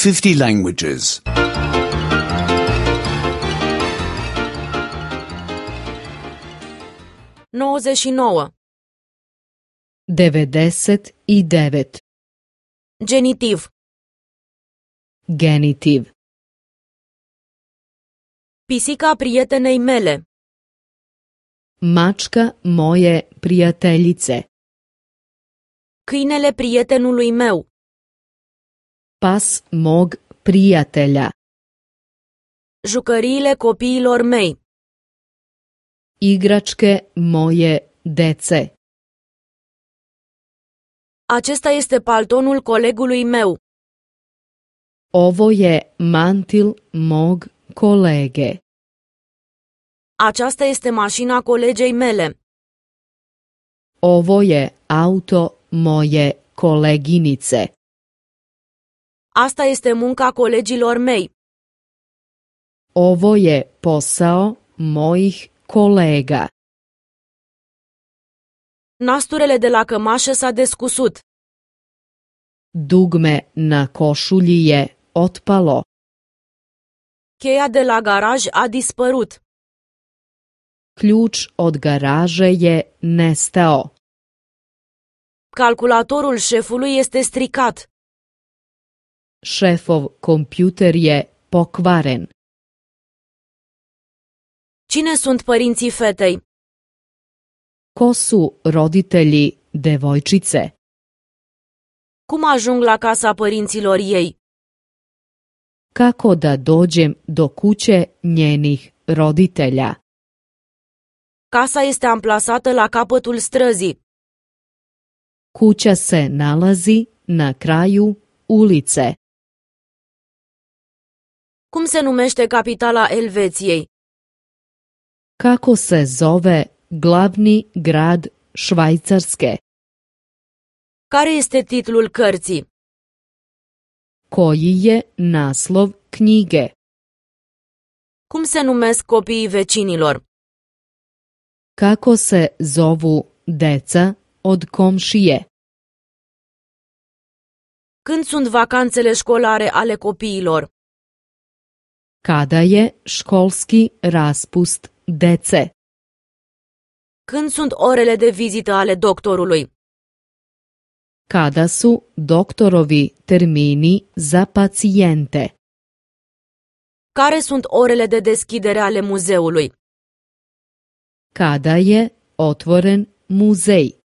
50 languages. 99. 99. Genitiv. Genitiv. Pisica prietenei mele. Mačka moje prijateljice. Câinele prietenului meu. Pas mog prijatelja. Jucăriile copiilor mei. Igračke moje dece. Acesta este paltonul colegului meu. Ovo je mantil mog kolege. Aceasta este mașina colegei mele. Ovo je auto moje koleginice. Asta este munca colegilor mei. Ovo je posao mojih kolega. Nasturele de la cămașă s-a descusut. Dugme na košulji je otpalo. Cheia de la garaj a dispărut. Ključ od garaže je nestao. Calculatorul șefului este stricat. Šefov kompjuter je pokvaren. Cine sunt părinții fetei? Ko su roditelji devojčice? Cum ajung la casa părinților ei? Kako da dođem do kuće njenih roditelja? Casa este amplasată la capătul străzii. Kuća se nalazi na kraju ulice. Cum se numește capitala Elveției? Kako se zove glavni grad Švajcarske? Care este titlul cărții? Koji je naslov knjige? Cum se numesc copiii vecinilor? Kako se zovu deca od komšije? Când sunt vacanțele școlare ale copiilor? Kada je školski raspust dece? Când sunt orele de vizită ale doctorului? Kada su doktorovi termini za pacijente? Care sunt orele de deschidere ale muzeului? Kada je otvoren muzej?